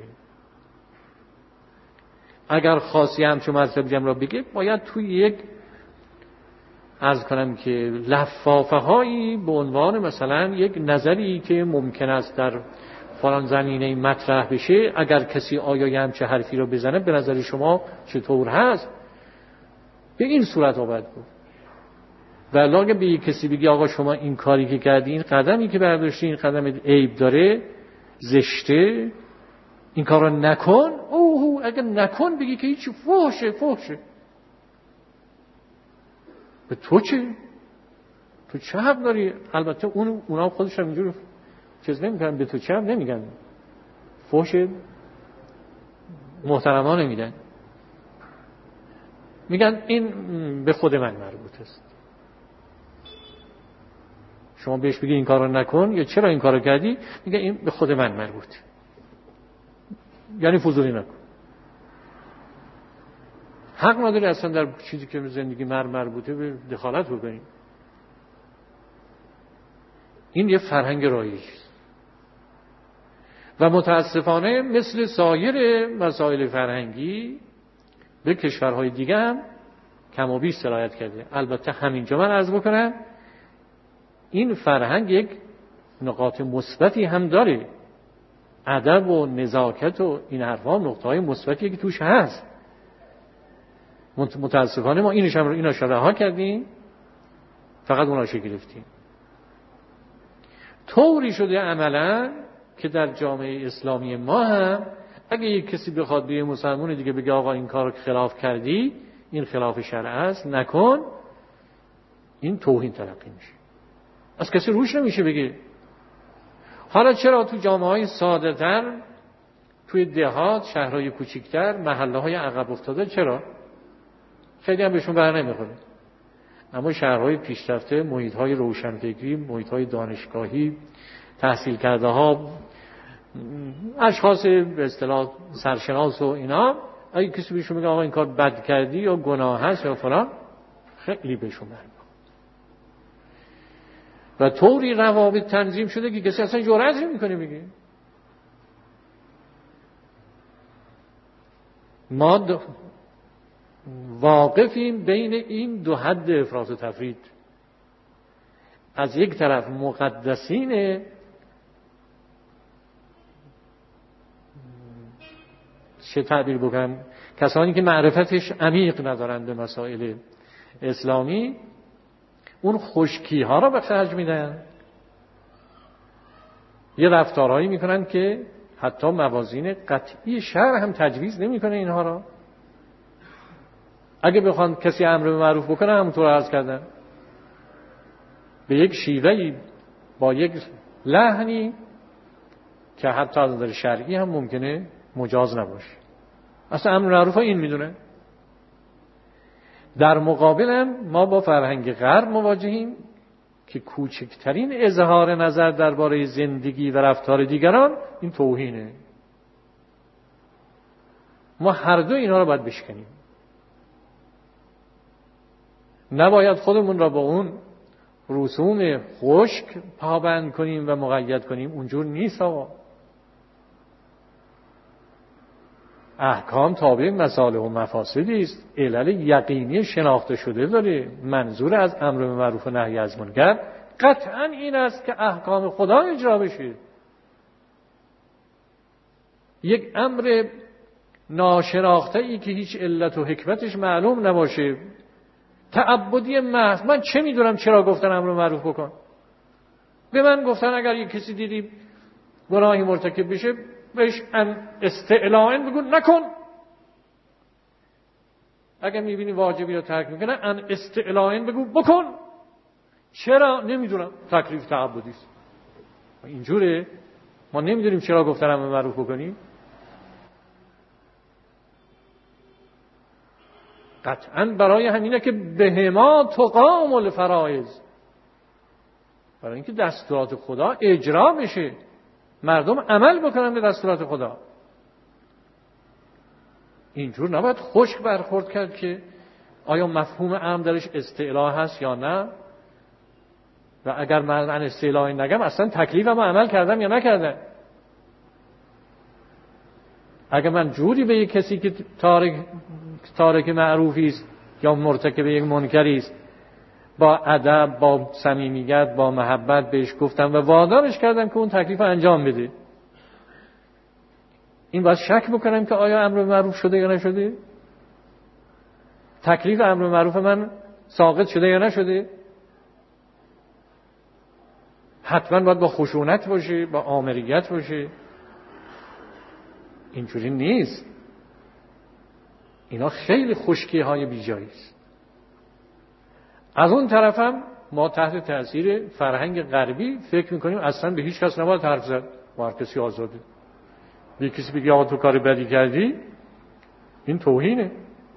اگر خاصی همچون مطلبی را بگه، باید توی یک عرض کنم که لفافه هایی به عنوان مثلا یک نظری که ممکن است در فلان زمینه مطرح بشه، اگر کسی آیا همچه حرفی رو بزنه به نظر شما چطور هست، به این صورت ها باید بود. ولی اگه به یک کسی بگی آقا شما این کاری که کردی، این قدمی که برداشتی، این قدم عیب داره، زشته، این کار رو نکن، اوه اگه نکن بگی که هیچی، فحشه فحشه. به تو چه؟ تو چه حق داری؟ البته اون اونا خودش هم اینجور چیز نمیکنن، به تو چه هم نمیگن، فحش محترمانه میدن، میگن این به خود من مربوط است. شما بهش بگی این کارو نکن یا چرا این کارو کردی، میگه این به خود من مربوطه، یعنی فضولی نکن. حق نداری اصلا در چیزی که زندگی مر مربوطه به دخالت بکنیم. این یه فرهنگ رایج و متاسفانه مثل سایر مسائل فرهنگی به کشورهای دیگه هم کم و بیش سرایت کرده. البته همینجا من عرض بکنم این فرهنگ یک نقاط مثبتی هم داره. ادب و نزاکت و این حرفا نقطه‌های مثبتی که توش هست. متاسفانه ما اینش هم اینا رها کردیم، فقط اوناش گرفتیم. طوری شده عملا که در جامعه اسلامی ما هم اگه یک کسی بخواد به مسلمان دیگه بگه آقا این کارو خلاف کردی، این خلاف شرع است، نکن، این توهین تلقی میشه. از کسی روش نمیشه بگه. حالا چرا تو جامعه‌های ساده‌تر، توی دهات، شهرهای کوچیک‌تر، محله‌های عقب افتاده چرا؟ خیلی هم بهشون بر نمیخوره. اما شهرهای پیشرفته، محیط‌های روشنفکری، محیط‌های دانشگاهی، تحصیل کرده ها، اشخاص به اصطلاح سرشناس و اینا، اگه کسی بهشون میگه آقا این کار بد کردی یا گناه هست یا فلان، خیلی بهشون بر و طوری روابط تنظیم شده که کسی اصلا جرئت نمی‌کنه بگه. ما د... واقفیم بین این دو حد افراط و تفرید. از یک طرف مقدسین چه تعبیر بکنم، کسانی که معرفتش عمیق ندارند به مسائل اسلامی، اون خشکی ها را به خرج میدن، یه رفتارهایی میکنن که حتی موازین قطعی شرع هم تجویز نمیکنه اینها را. اگه بخوان کسی امر به معروف بکنه همونطور عرض کردن، به یک شیوهی با یک لحنی که حتی از نظر شرعی هم ممکنه مجاز نباشه. اصلا امر معروف این میدونه. در مقابل هم ما با فرهنگ غرب مواجهیم که کوچکترین اظهار نظر درباره زندگی و رفتار دیگران این توهینه. ما هر دو اینا رو باید بشکنیم. نباید خودمون را با اون رسوم خشک پابند کنیم و مقید کنیم. اونجور نیست آقا. احکام تابع مصالح و مفاسدی است. علل یقینی شناخته شده داره. منظور از امر به معروف و نهی از منکر قطعا این است که احکام خدا اجرا بشه. یک امر ناشناخته ای که هیچ علت و حکمتش معلوم نباشه، تعبدی محض، من چه میدونم چرا گفتن امر معروف بکن؟ به من گفتن اگر یک کسی دیدی گناهی مرتکب بشه بهش ان استعلاء بگو نکن. اگر میبینی واجبی رو ترک میکنه ان استعلاء بگو بکن. چرا؟ نمیدونم، تکلیف تعبدی است. اینجوره. ما نمیدونیم چرا گفتن امر معروف بکنیم. قطعاً برای همینه که بهما تقام الفرائض، برای اینکه دستورات خدا اجرا بشه، مردم عمل بکنن به دستورات خدا. اینجور نباید خشک برخورد کرد که آیا مفهوم امر درش استعلا هست یا نه، و اگر من استعلا نگم اصلا تکلیفم عمل کردم یا نکردم. اگر من جوری به یک کسی که تارک تارک معروفی است یا مرتکب یک منکری است با ادب، با صمیمیت، با محبت بهش گفتم و وادارش کردم که اون تکلیف انجام بده، این باید شک بکنم که آیا امر معروف شده یا نشده؟ تکلیف امر معروف من ساقط شده یا نشده؟ حتما باید با خشونت باشه، با آمریت باشه. اینجوری نیست. اینا خیلی خشکی های بی جایی است. از اون طرف هم ما تحت تاثیر فرهنگ غربی فکر میکنیم اصلا به هیچ کس نباید حرف زد، هر کسی آزاده. به کسی بگی آقا تو کار بدی کردی، این توهینه.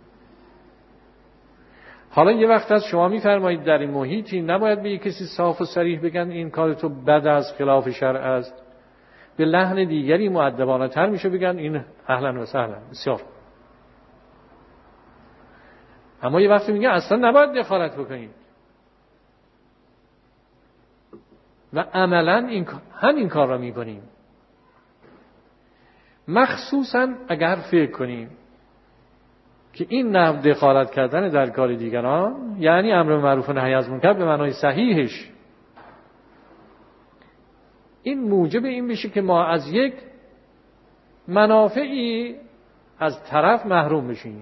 حالا یه وقت از شما میفرمایید در این محیطی نباید به کسی صاف و صریح بگن این کار تو بد است، خلاف شرع است. به لحن دیگری مؤدبانه تر میشه بگن این اهلا و سهلا. بسیار. اما یه وقتی میگه اصلا نباید دخالت بکنید و عملا این همین کار را میکنیم. مخصوصا اگر فکر کنیم که این نوع دخالت کردن در کار دیگران یعنی امر معروف و نهی از منکر به معنای صحیحش، این موجب این بشه که ما از یک منافعی از طرف محروم بشیم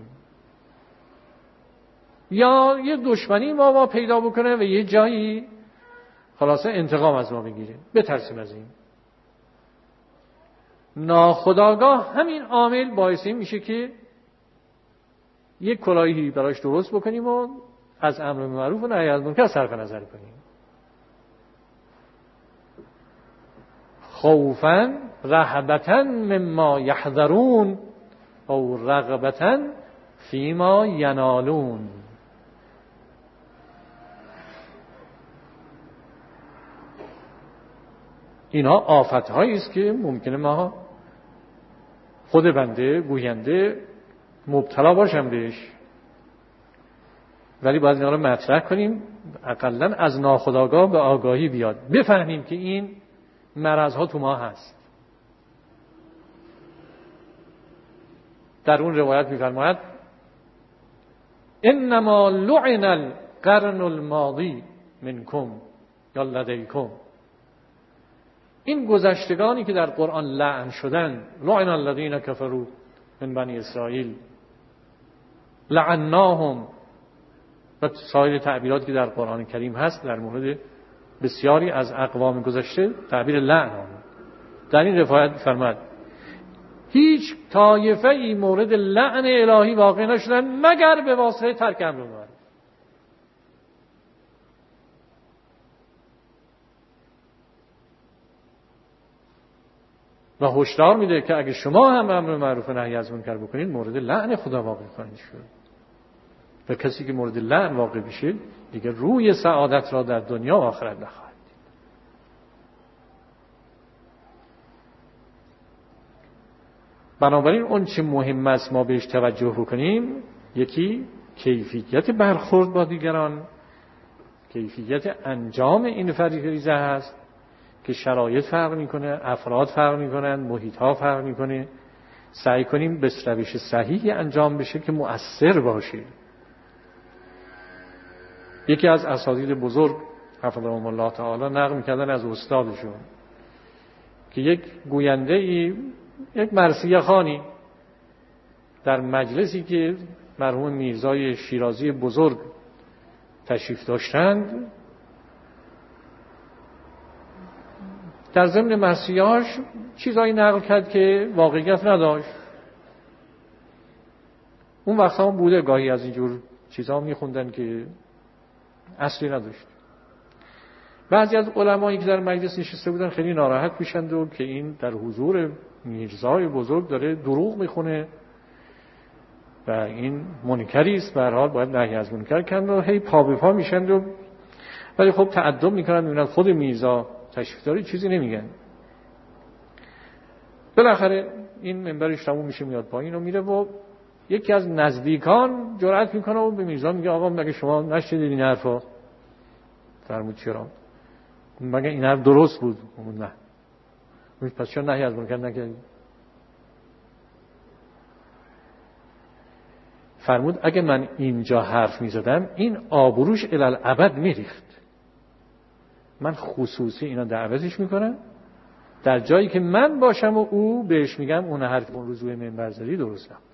یا یه دشمنی ما ما پیدا بکنه و یه جایی خلاصه انتقام از ما بگیره. بترسیم از این. ناخودآگاه همین عامل باعث این میشه که یک کلاهی براش درست بکنیم و از امر معروف و نهی از منکر صرف نظر کنیم. خوفاً رهبتاً مما یحذرون او رغبتاً فیما ینالون. اینها آفت‌هایی است که ممکنه ما خود بنده گوینده مبتلا باشم بهش، ولی باید اینا رو مطرح کنیم اقلن از ناخودآگاه به آگاهی بیاد، بفهمیم که این مرضها تو ما هست. در اون روایت می‌فرماید انما لعن القرن الماضی منکم یا لدیکم، این گذشتگانی که در قرآن لعن شدن، لعن الذین کفروا من بنی اسرائیل لعناهم، و سایر تعبیرات که در قرآن کریم هست در مورد بسیاری از اقوام گذشته تعبیر لعن آمد. در این روایت فرمود هیچ طایفه ای مورد لعن الهی واقع نشدن مگر به واسطه ترک امر معروف. و هشدار میده که اگه شما هم امر معروف و نهی از منکر بکنید مورد لعن خدا واقع خواهید شد. و کسی که مورد لعن واقع بشه دیگه روی سعادت را در دنیا و آخرت نخواهد دید. بنابراین اون چه مهم است ما بهش توجه بکنیم، یکی کیفیت برخورد با دیگران، کیفیت انجام این فریضه هست که شرایط فرق میکنه، افراد فرق میکنن، محیط ها فرق میکنه. سعی کنیم به روش صحیحی انجام بشه که مؤثر باشه. یکی از اساتید بزرگ حفظهم الله تعالی نقل میکردن از استادشون که یک گوینده ای، یک مرثیه خوانی در مجلسی که مرحوم میرزای شیرازی بزرگ تشریف داشتند، در ضمن مرثیه‌هاش چیزایی نقل کرد که واقعیت نداشت. اون وقتا هم بوده گاهی از اینجور چیزها میخوندن که اصلی نداشت. بعضی از علمایی که در مجلس نشسته بودن خیلی ناراحت میشند و که این در حضور میرزای بزرگ داره دروغ میخونه و این منکری است، به هر حال باید نهی از منکر کند و هی پا به پا میشند و ولی خب تعدب میکنن، میبینن خود میرزا تشریف داره چیزی نمیگن. بالاخره این منبرش تموم میشه میاد پایین و میره و یکی از نزدیکان جرأت میکنه و به میرزا میگه آقا مگه شما نشنیدید این حرفا؟ فرمود چرا؟ مگه این حرف درست بود؟ نه. پس چرا نهی از منکر نکردید؟ فرمود اگه من اینجا حرف میزدم این آبروش الالعبد میریخت. من خصوصی اینا دعوتش میکنم، در جایی که من باشم و او بهش میگم اون حرف اون روز روی منبر زدی درست نبود.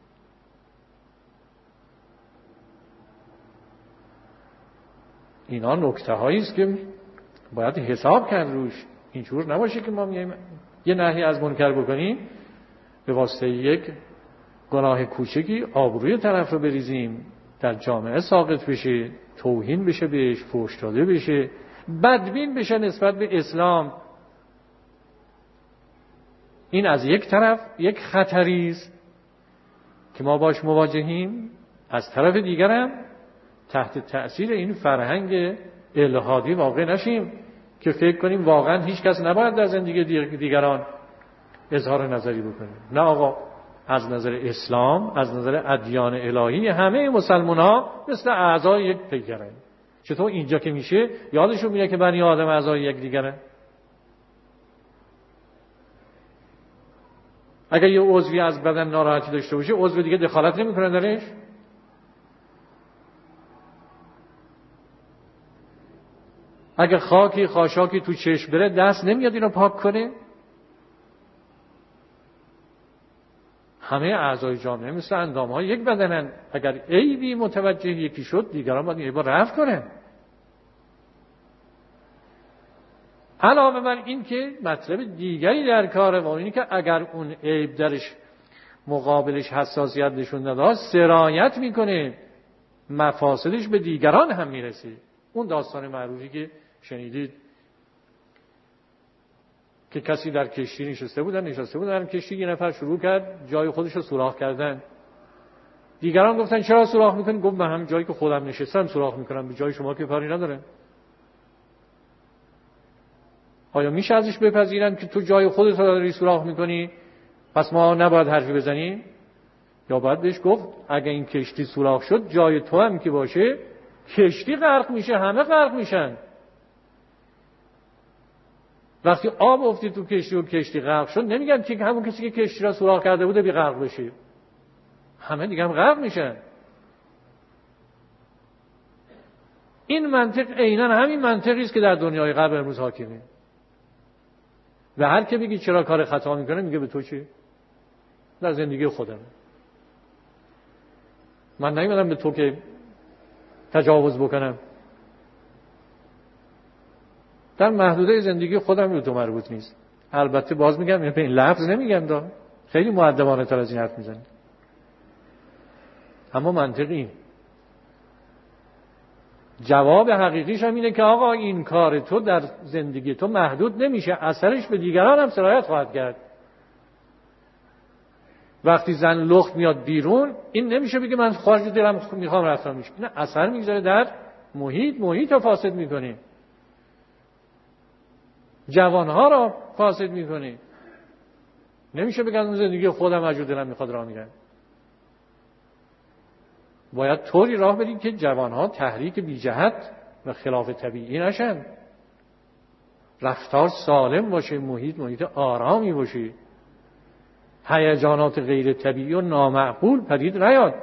اینا نکته هایی است که باید حساب کرد روش. اینجور نباشه که ما میایم یه نهی از منکر بکنیم به واسطه یک گناه کوچکی آبروی طرف رو بریزیم، در جامعه ساقط بشه، توهین بشه بهش، فحش داده بشه، بدبین بشه نسبت به اسلام. این از یک طرف یک خطری است که ما باش مواجهیم، از طرف دیگرم تحت تأثیر این فرهنگ الحادی واقع نشیم که فکر کنیم واقعا هیچ کس نباید در زندگی دیگران اظهار نظری بکنه. نه آقا، از نظر اسلام، از نظر ادیان الهی همه مسلمان ها مثل اعضای یک دیگرن. چطور اینجا که میشه یادشون میره که بنی آدم اعضای یک دیگرن؟ اگر یه عضوی از بدن ناراحتی داشته باشه عضو دیگه دخالت نمیکنه درش؟ اگر خاکی خاشاکی تو چشم بره دست نمیاد اینو پاک کنه؟ همه اعضای جامعه مثل اندام‌های یک بدنن. اگر عیبی متوجه یکی شد دیگران باید عیبا رفع کنه. علاوه بر این که مطلب دیگری در کاره و اینه که اگر اون عیب درش مقابلش حساسیت نشون نداد سرایت میکنه، مفاسدش به دیگران هم میرسه. اون داستان معروفی که شنیدید که کسی در کشتی نشسته بودن نشسته بودن در کشتی یه نفر شروع کرد جای خودش رو سوراخ کردن. دیگران گفتن چرا سوراخ میکنی؟ گفت من همین جایی که خودم نشستم سوراخ میکنم، به جای شما که کاری نداره. آیا میشه ازش بپذیرن که تو جای خودت رو داری سوراخ میکنی پس ما نباید حرفی بزنیم؟ یا باید بهش گفت اگه این کشتی سوراخ شد جای تو هم که باشه کشتی غرق میشه، همه غرق میشن. وقتی آب افتید تو کشتی و کشتی غرق شد، نمیگن که همون کسی که کشتی را سوراخ کرده بوده بی غرق بشه، همه دیگه هم غرق میشن. این منطق عیناً همین منطقی است که در دنیای غرب امروز حاکمه. و هر که بگی چرا کار خطا میکنه، میگه به تو چی؟ در زندگی خودم من نمیدونم به تو که تجاوز بکنم، در محدوده زندگی خودم به تو مربوط نیست. البته باز میگم به این لفظ نمیگم دا، خیلی مؤدبانه تر از این حرف میزنی، اما منطقی. جواب حقیقیش هم اینه که آقا این کار تو در زندگی تو محدود نمیشه، اثرش به دیگران هم سرایت خواهد کرد. وقتی زن لخت میاد بیرون، این نمیشه بگه من خارج دلم میخوام رفتار میشه، نه، اثر میگذاره در محیط، محیط رو فاسد میکنه، جوانها رو فاسد میکنه. نمیشه بگم اون زندگی خودم از دلم میخواد راه میرم. باید طوری راه بریم که جوانها تحریک بی جهت و خلاف طبیعی نشن، رفتار سالم باشه، محیط محیط آرامی باشه، هیجانات غیر طبیعی و نامعقول پدید نیاد.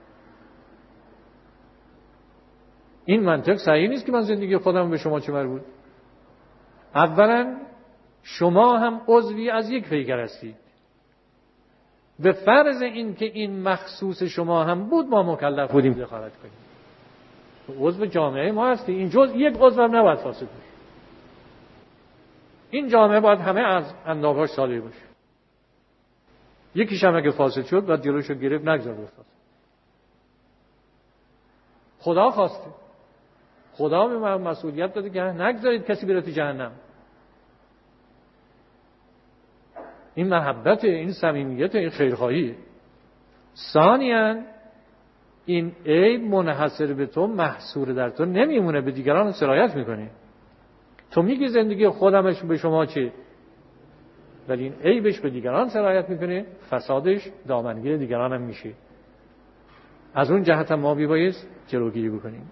این منطق صحیح نیست که من زندگی خودم به شما چه مربوط. اولا شما هم عضوی از یک پیکر هستید. به فرض این که این مخصوص شما هم بود، ما مکلف بودیم دخالت کنیم. عضو جامعه ما هستی، این جزء یک عضو هم نباید فاسد باشه. این جامعه باید همه از اندامهاش صالح باشه. یکیش هم اگه فاسد شد باید جلوشو گرفت، نگذار بفاسد. خدا خواسته، خدا به من مسئولیت داده که نگذارید کسی بره تو جهنم. این محبت، این صمیمیت، این خیرخواهی. ثانیاً این عیب منحصر به تو، محصور در تو نمیمونه، به دیگران سرایت میکنی. تو میگی زندگی خودمش به شما چی؟ ولی این عیبش به دیگران سرایت میکنه، فسادش دامنگیر دیگران هم میشه. از اون جهت هم ما بیبایست جلوگیری بکنیم.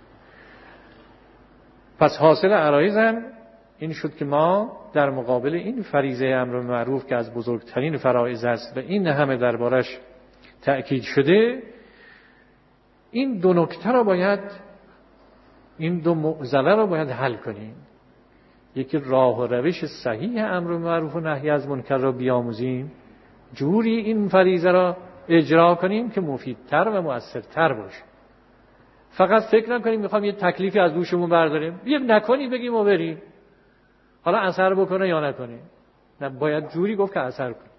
پس حاصل عرایزم این شد که ما در مقابل این فریضه امر معروف که از بزرگترین فرایض است و این همه دربارش تأکید شده، این دو نکته را باید، این دو معضله را باید حل کنیم. یکی راه و روش صحیح امر معروف و نهی از منکر را بیاموزیم، جوری این فریضه را اجرا کنیم که مفیدتر و مؤثرتر باشه. فقط فکر نکنیم میخوام یه تکلیفی از دوشمون برداریم، یه نکنی بگیم و بریم، حالا اثر بکنه یا نکنه. نه، باید جوری گفت که اثر کنه.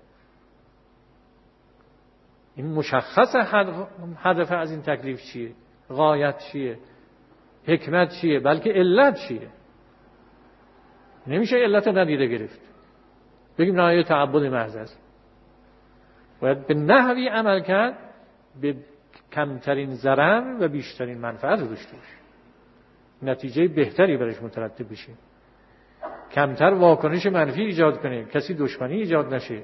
این مشخص هدف از این تکلیف چیه، غایت چیه، حکمت چیه، بلکه علت چیه. نمیشه علت ندیده گرفت بگیم نه یه تعبد محض است. باید به نحوی عمل کرد به کمترین ضرر و بیشترین منفعت رو داشته باشه، نتیجه بهتری برش مترتب بشه، کمتر واکنش منفی ایجاد کنه، کسی دشمنی ایجاد نشه.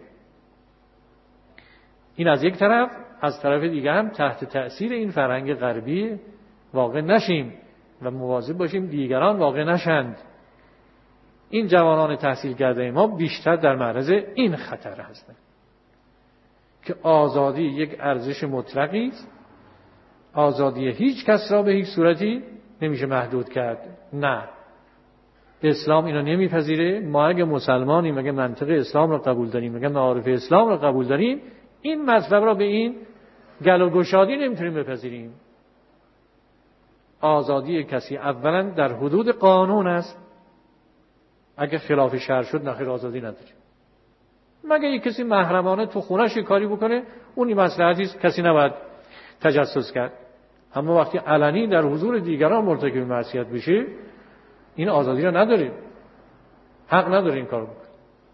این از یک طرف. از طرف دیگه هم تحت تأثیر این فرهنگ غربی واقع نشیم و مواظب باشیم دیگران واقع نشند. این جوانان تحصیل کرده ما بیشتر در معرض این خطر هستند که آزادی یک ارزش مطلقی است. آزادی هیچ کس را به هیچ صورتی نمیشه محدود کرد. نه، اسلام اینو نمیپذیره. ما اگه مسلمانیم، اگه منطق اسلام را قبول داریم، اگه معارف اسلام را قبول داریم، این مطلب را به این گل و گشادی نمیتونیم بپذیریم. آزادی کسی اولا در حدود قانون است. اگه خلاف شرع شد نخیر آزادی نداریم. مگه یک کسی محرمانه تو خونش کاری بکنه، اونی مصلحتی است، کسی نباید تجسس کرد. اما وقتی علنی در حضور دیگران مرتکب معصیت بشه، این آزادی را نداره، حق نداره این کارو بکنه.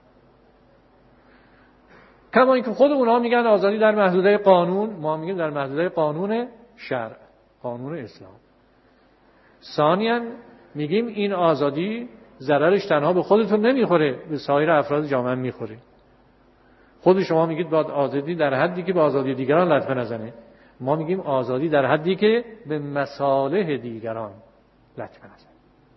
کما اینکه خود اونها میگن آزادی در محدوده قانون، ما میگیم در محدوده قانون شرع، قانون اسلام. ثانیاً میگیم این آزادی ضررش تنها به خودتون نمیخوره، به سایر افراد جامعه میخوره. خود شما میگید باید آزادی در حدی که به آزادی دیگران لطمه نزنه. ما میگیم آزادی در حدی که به مصالح دیگران لطمه نزنه.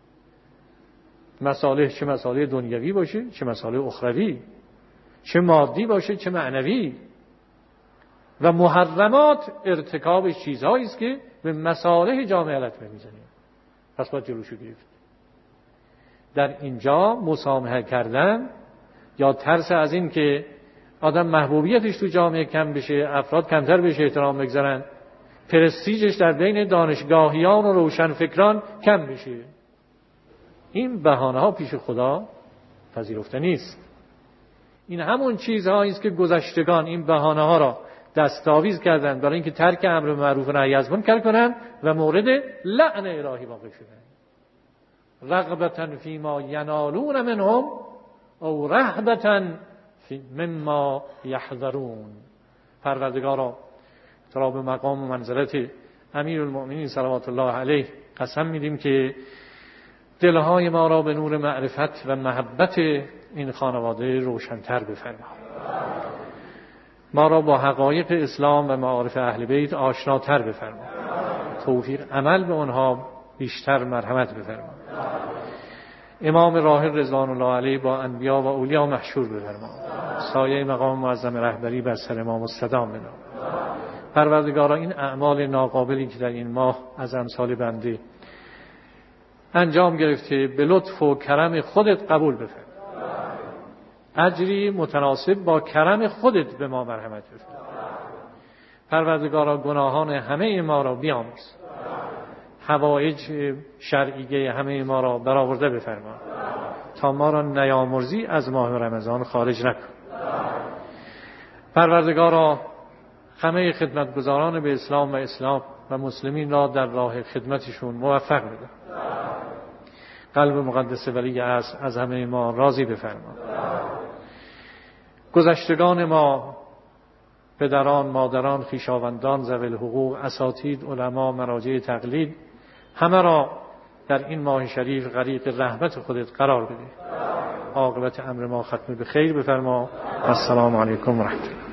مصالح چه مصالح دنیوی باشه، چه مصالح اخروی، چه مادی باشه چه معنوی. و محرمات ارتکاب چیزهایی است که به مصالح جامعه لطمه میزنه. پس باید جلوشو گرفت. در اینجا مسامحه کردن یا ترس از این که آدم محبوبیتش تو جامعه کم بشه، افراد کمتر بهش احترام بگذارن، پرستیژش در بین دانشگاهیان و روشنفکران کم بشه، این بهانه ها پیش خدا پذیرفته نیست. این همون چیزهایی است که گذشتگان این بهانه ها را دستاویز کردند برای اینکه ترک امر معروف و نهی از منکر کنند و مورد لعن الهی واقع شدند. رغبتا فیما ینالون منهم او رهبتا مما یحذرون. پروردگارا تو را به مقام و منزلت امیرالمؤمنین صلوات الله علیه قسم میدیم که دلهای ما را به نور معرفت و محبت این خانواده روشن‌تر بفرما. ما را با حقایق اسلام و معارف اهل بیت آشناتر بفرما. توفیق عمل به آنها بیشتر مرحمت بفرما. امام راحل رضوان الله علیه با انبیا و اولیا محشور بفرما. سایه مقام معظم رهبری بر سر ما مستدام بنا. پروردگارا این اعمال ناقابلی که در این ماه از امثال بنده انجام گرفته به لطف و کرم خودت قبول بفرما. اجری متناسب با کرم خودت به ما مرحمت بفرما. پروردگارا گناهان همه ما را بیامرز. حوائج شرعیه همه ما را برآورده بفرما تا ما را نیامرزی از ماه رمضان خارج نکن. پروردگارا همه خدمتگزاران به اسلام و اسلام و مسلمین را در راه خدمتشون موفق بده. قلب مقدس ولی عصر از همه ما راضی بفرما. گذشتگان ما، پدران، مادران، خویشاوندان، ذوی الحقوق، اساتید، علما، مراجع تقلید، همه را در این ماه شریف غریق رحمت خودت قرار بده. عاقبت امر ما ختم به خیر بفرما. السلام علیکم و رحمت الله.